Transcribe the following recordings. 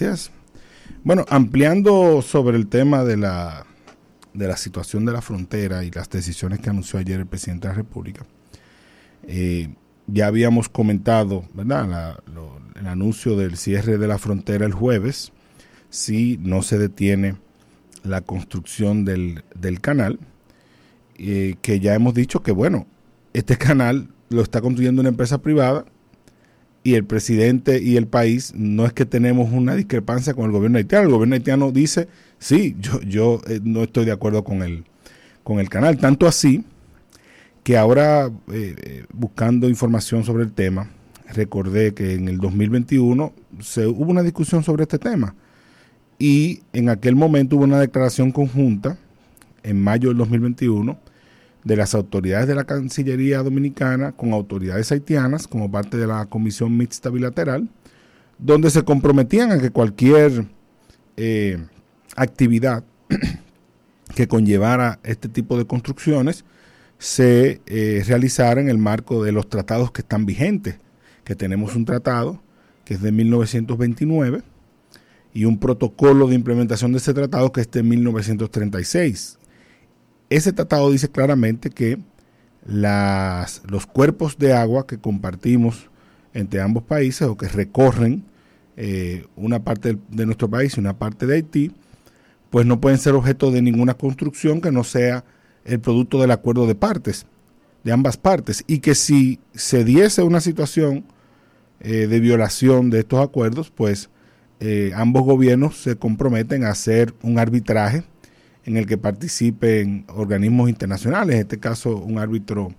Gracias. Bueno, ampliando sobre el tema de la situación de la frontera y las decisiones que anunció ayer el presidente de la República, ya habíamos comentado, ¿verdad?, el anuncio del cierre de la frontera el jueves, si no se detiene la construcción del canal, que ya hemos dicho que, bueno, este canal lo está construyendo una empresa privada y el presidente y el país no es que tenemos una discrepancia con el gobierno haitiano. El gobierno haitiano dice, sí, yo no estoy de acuerdo con el canal. Tanto así que ahora, buscando información sobre el tema, recordé que en el 2021 hubo una discusión sobre este tema. Y en aquel momento hubo una declaración conjunta, en mayo del 2021, de las autoridades de la Cancillería Dominicana con autoridades haitianas como parte de la Comisión Mixta Bilateral, donde se comprometían a que cualquier actividad que conllevara este tipo de construcciones se realizara en el marco de los tratados que están vigentes, que tenemos un tratado que es de 1929 y un protocolo de implementación de ese tratado que es de 1936. Ese tratado dice claramente que los cuerpos de agua que compartimos entre ambos países o que recorren una parte de nuestro país y una parte de Haití, pues no pueden ser objeto de ninguna construcción que no sea el producto del acuerdo de partes, de ambas partes, y que si se diese una situación de violación de estos acuerdos, pues ambos gobiernos se comprometen a hacer un arbitraje en el que participen organismos internacionales, en este caso un árbitro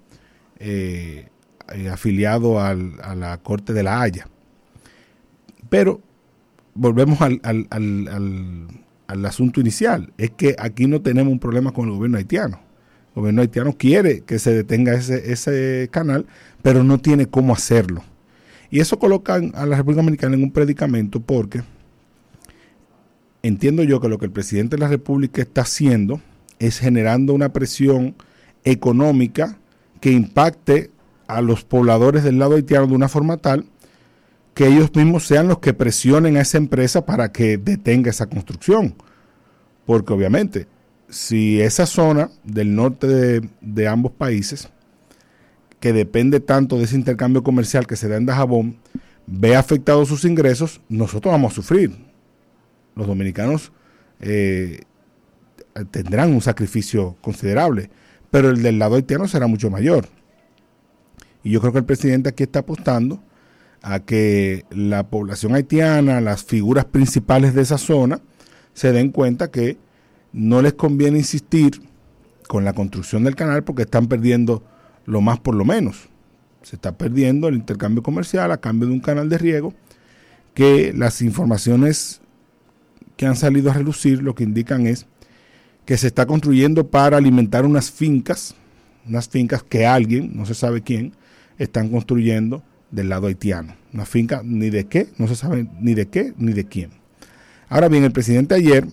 afiliado a la Corte de la Haya. Pero volvemos al asunto inicial, es que aquí no tenemos un problema con el gobierno haitiano. El gobierno haitiano quiere que se detenga ese canal, pero no tiene cómo hacerlo. Y eso coloca a la República Dominicana en un predicamento porque entiendo yo que lo que el presidente de la República está haciendo es generando una presión económica que impacte a los pobladores del lado haitiano de una forma tal que ellos mismos sean los que presionen a esa empresa para que detenga esa construcción. Porque obviamente, si esa zona del norte de ambos países, que depende tanto de ese intercambio comercial que se da en Dajabón, ve afectados sus ingresos, nosotros vamos a sufrir. Los dominicanos tendrán un sacrificio considerable, pero el del lado haitiano será mucho mayor. Y yo creo que el presidente aquí está apostando a que la población haitiana, las figuras principales de esa zona, se den cuenta que no les conviene insistir con la construcción del canal porque están perdiendo lo más por lo menos. Se está perdiendo el intercambio comercial a cambio de un canal de riego que las informaciones que han salido a relucir lo que indican es que se está construyendo para alimentar unas fincas que alguien, no se sabe quién, están construyendo del lado haitiano. Una finca ni de qué, no se sabe ni de qué ni de quién. Ahora bien, el presidente ayer,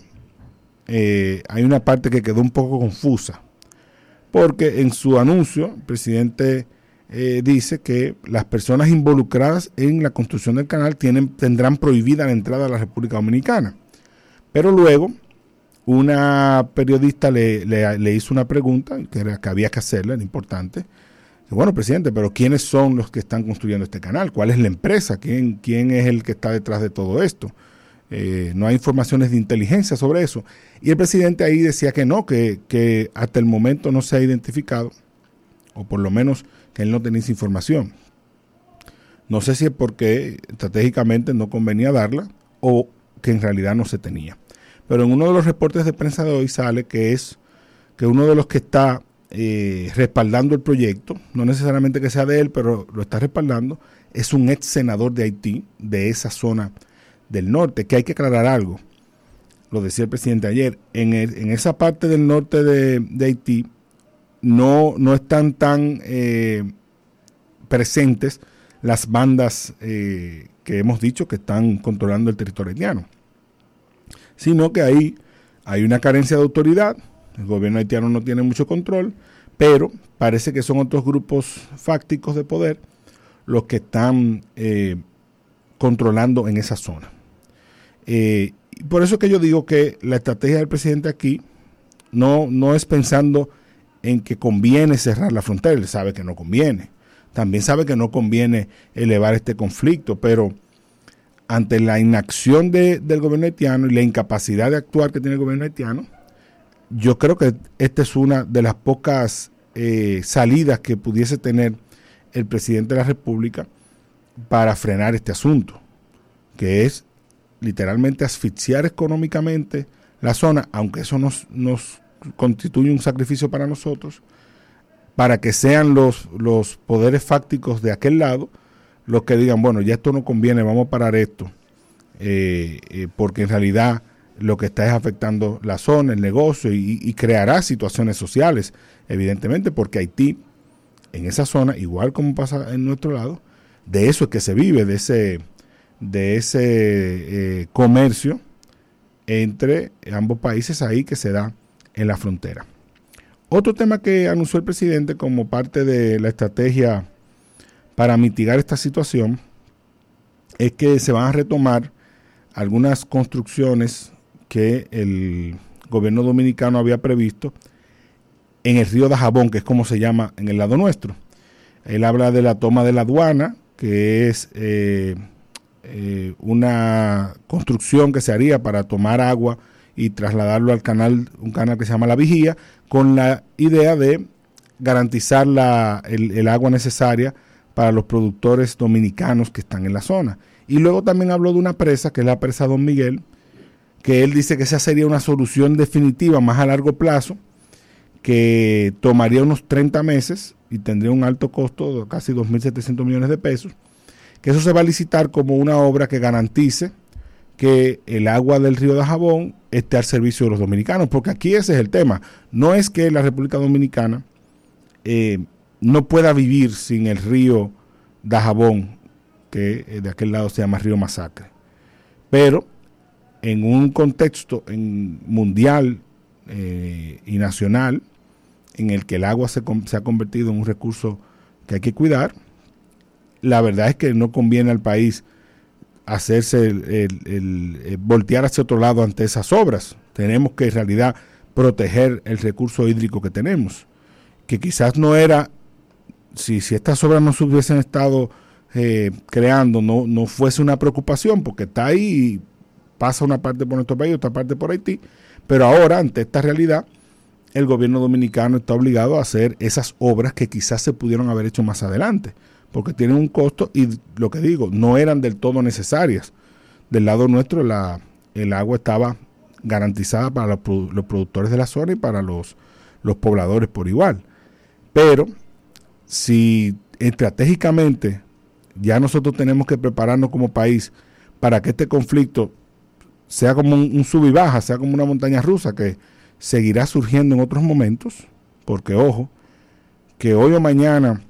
hay una parte que quedó un poco confusa, porque en su anuncio el presidente dice que las personas involucradas en la construcción del canal tendrán prohibida la entrada a la República Dominicana. Pero luego una periodista le hizo una pregunta que había que hacerle, era importante. Bueno, presidente, pero ¿quiénes son los que están construyendo este canal? ¿Cuál es la empresa? ¿Quién es el que está detrás de todo esto? No hay informaciones de inteligencia sobre eso. Y el presidente ahí decía que no, que hasta el momento no se ha identificado, o por lo menos que él no tenía esa información. No sé si es porque estratégicamente no convenía darla o que en realidad no se tenía. Pero en uno de los reportes de prensa de hoy sale que uno de los que está respaldando el proyecto, no necesariamente que sea de él, pero lo está respaldando, es un ex senador de Haití, de esa zona del norte, que hay que aclarar algo. Lo decía el presidente ayer, en esa parte del norte de Haití no están tan presentes las bandas que hemos dicho que están controlando el territorio haitiano, sino que ahí hay una carencia de autoridad. El gobierno haitiano no tiene mucho control, pero parece que son otros grupos fácticos de poder los que están controlando en esa zona. Por eso que yo digo que la estrategia del presidente aquí no es pensando en que conviene cerrar la frontera. Él sabe que no conviene. También sabe que no conviene elevar este conflicto, pero ante la inacción del gobierno haitiano y la incapacidad de actuar que tiene el gobierno haitiano, yo creo que esta es una de las pocas salidas que pudiese tener el presidente de la República para frenar este asunto, que es literalmente asfixiar económicamente la zona, aunque eso nos constituye un sacrificio para nosotros, para que sean los poderes fácticos de aquel lado los que digan, bueno, ya esto no conviene, vamos a parar esto, porque en realidad lo que está es afectando la zona, el negocio y creará situaciones sociales, evidentemente, porque Haití, en esa zona, igual como pasa en nuestro lado, de eso es que se vive, de ese comercio entre ambos países ahí que se da en la frontera. Otro tema que anunció el presidente como parte de la estrategia para mitigar esta situación es que se van a retomar algunas construcciones que el gobierno dominicano había previsto en el río Dajabón, que es como se llama en el lado nuestro. Él habla de la toma de la aduana, que es una construcción que se haría para tomar agua y trasladarlo al canal, un canal que se llama La Vigía, con la idea de garantizar el agua necesaria para los productores dominicanos que están en la zona. Y luego también habló de una presa, que es la presa Don Miguel, que él dice que esa sería una solución definitiva más a largo plazo, que tomaría unos 30 meses y tendría un alto costo de casi 2.700 millones de pesos, que eso se va a licitar como una obra que garantice que el agua del río Dajabón esté al servicio de los dominicanos, porque aquí ese es el tema. No es que la República Dominicana no pueda vivir sin el río Dajabón, que de aquel lado se llama Río Masacre, pero en un contexto mundial y nacional en el que el agua se ha convertido en un recurso que hay que cuidar, la verdad es que no conviene al país hacerse el voltear hacia otro lado ante esas obras. Tenemos que en realidad proteger el recurso hídrico que tenemos, que quizás no era, si estas obras no se hubiesen estado creando, no fuese una preocupación, porque está ahí y pasa una parte por nuestro país, otra parte por Haití, pero ahora ante esta realidad el gobierno dominicano está obligado a hacer esas obras que quizás se pudieron haber hecho más adelante, porque tienen un costo y, lo que digo, no eran del todo necesarias. Del lado nuestro el agua estaba garantizada para los productores de la zona y para los pobladores por igual. Pero si estratégicamente ya nosotros tenemos que prepararnos como país para que este conflicto sea como un sub y baja, sea como una montaña rusa que seguirá surgiendo en otros momentos, porque ojo, que hoy o mañana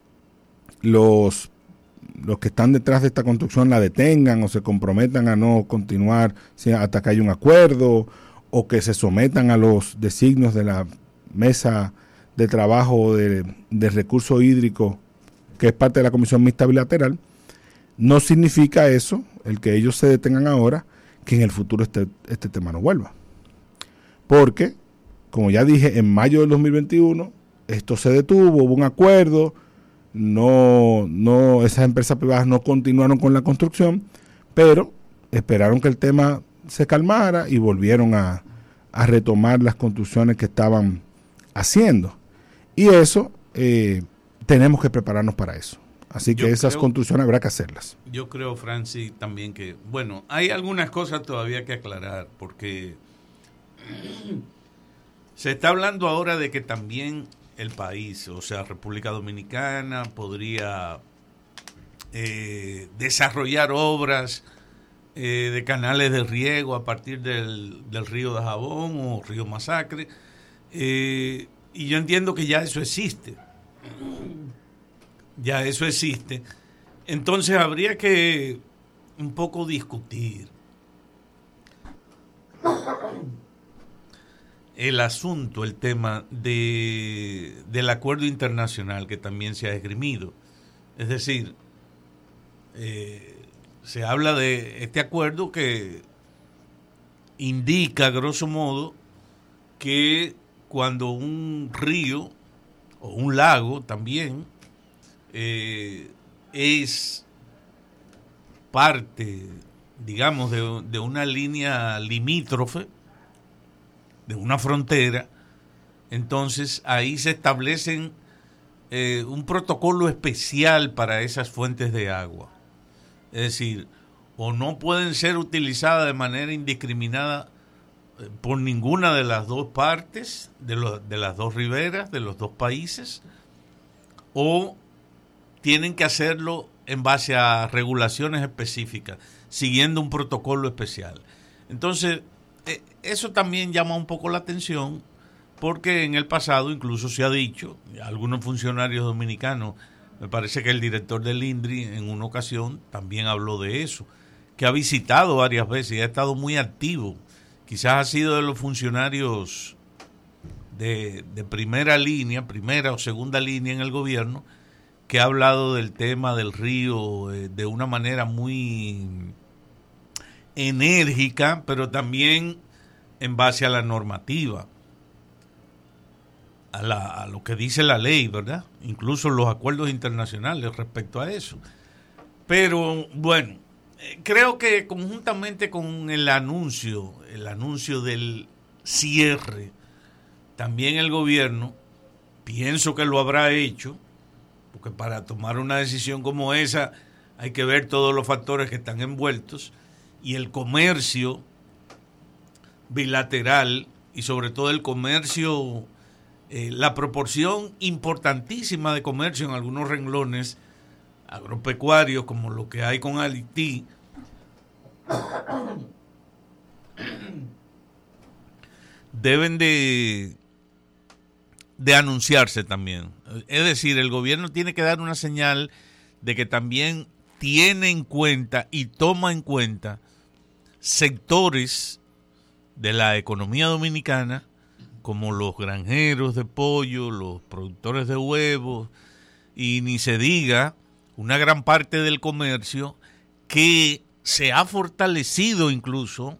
los que están detrás de esta construcción la detengan o se comprometan a no continuar hasta que haya un acuerdo, o que se sometan a los designios de la mesa de trabajo de recurso hídrico, que es parte de la Comisión Mixta Bilateral, no significa eso, el que ellos se detengan ahora, que en el futuro este tema no vuelva. Porque, como ya dije, en mayo del 2021 esto se detuvo, hubo un acuerdo, esas empresas privadas no continuaron con la construcción, pero esperaron que el tema se calmara y volvieron a retomar las construcciones que estaban haciendo. Y eso, tenemos que prepararnos para eso. Así que esas construcciones habrá que hacerlas. Yo creo, Francis, también que, bueno, hay algunas cosas todavía que aclarar, porque se está hablando ahora de que también el país, o sea, República Dominicana, podría desarrollar obras de canales de riego a partir del río Dajabón o río Masacre, y yo entiendo que ya eso existe. Ya eso existe. Entonces habría que un poco discutir el asunto, el tema del acuerdo internacional que también se ha esgrimido. Es decir, se habla de este acuerdo que indica, grosso modo, que cuando un río o un lago también es parte, digamos, de una línea limítrofe, de una frontera, entonces ahí se establecen un protocolo especial para esas fuentes de agua. Es decir, o no pueden ser utilizadas de manera indiscriminada por ninguna de las dos partes, de las dos riberas, de los dos países, o tienen que hacerlo en base a regulaciones específicas, siguiendo un protocolo especial. Entonces, eso también llama un poco la atención, porque en el pasado incluso se ha dicho, algunos funcionarios dominicanos, me parece que el director del INDRI en una ocasión también habló de eso, que ha visitado varias veces y ha estado muy activo. Quizás ha sido de los funcionarios de primera línea, primera o segunda línea en el gobierno, que ha hablado del tema del río de una manera muy enérgica, pero también en base a la normativa, a lo que dice la ley, ¿verdad? Incluso los acuerdos internacionales respecto a eso. Pero bueno, creo que conjuntamente con el anuncio del cierre, también el gobierno, pienso que lo habrá hecho, porque para tomar una decisión como esa hay que ver todos los factores que están envueltos, y el comercio bilateral y sobre todo el comercio, la proporción importantísima de comercio en algunos renglones agropecuarios como lo que hay con Haití, deben de anunciarse también. Es decir, el gobierno tiene que dar una señal de que también tiene en cuenta y toma en cuenta sectores de la economía dominicana como los granjeros de pollo, los productores de huevos, y ni se diga una gran parte del comercio que se ha fortalecido incluso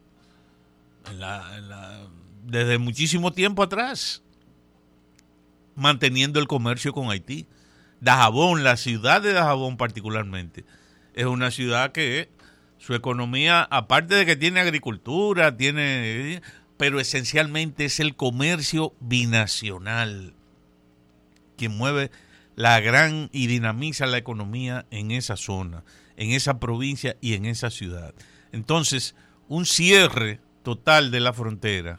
desde muchísimo tiempo atrás, manteniendo el comercio con Haití. Dajabón, la ciudad de Dajabón particularmente, es una ciudad que su economía, aparte de que tiene agricultura, pero esencialmente es el comercio binacional que mueve la gran y dinamiza la economía en esa zona, en esa provincia y en esa ciudad. Entonces, un cierre total de la frontera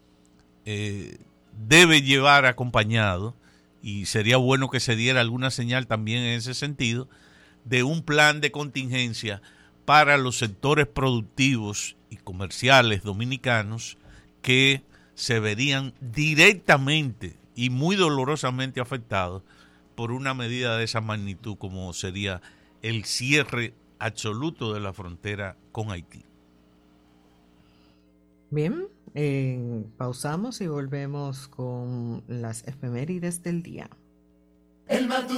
debe llevar acompañado, y sería bueno que se diera alguna señal también en ese sentido, de un plan de contingencia para los sectores productivos y comerciales dominicanos que se verían directamente y muy dolorosamente afectados por una medida de esa magnitud como sería el cierre absoluto de la frontera con Haití. Bien, pausamos y volvemos con las efemérides del día.